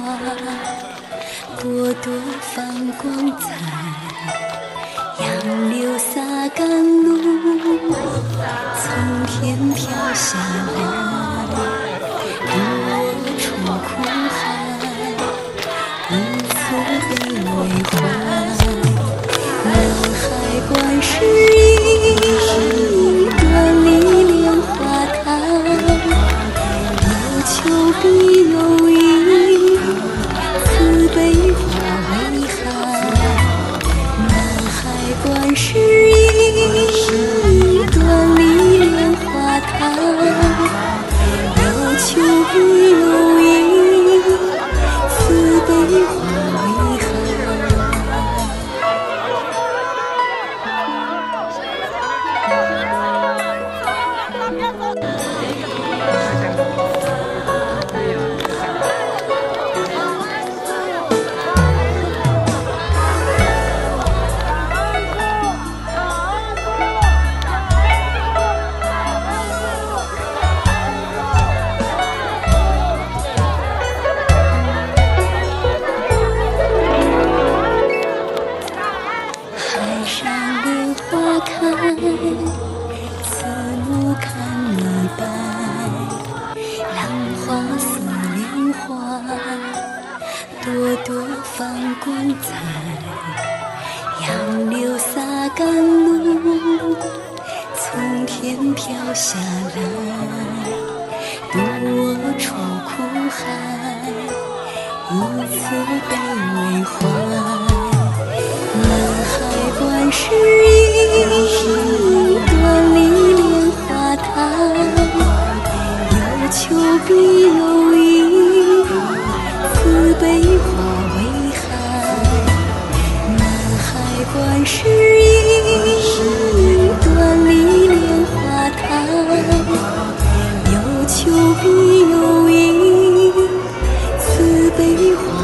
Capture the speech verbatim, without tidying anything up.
朵朵放光彩，杨柳洒甘露，从天飘下来，渡我出苦海，一次被为怀。南海观世音，端立莲花台，有求必有应，慈悲化为海。南海观世音，端立莲花台，有求必有应，慈悲化为海。海上莲花开，慈母看你白，浪花似莲花，朵朵放光彩，杨柳洒甘露，从天飘下来，渡我出苦海，一次被为怀。南海观世音，端立莲花台，有求必有应，慈悲化为海。南海观世音，端立莲花台，有求必有应，慈悲化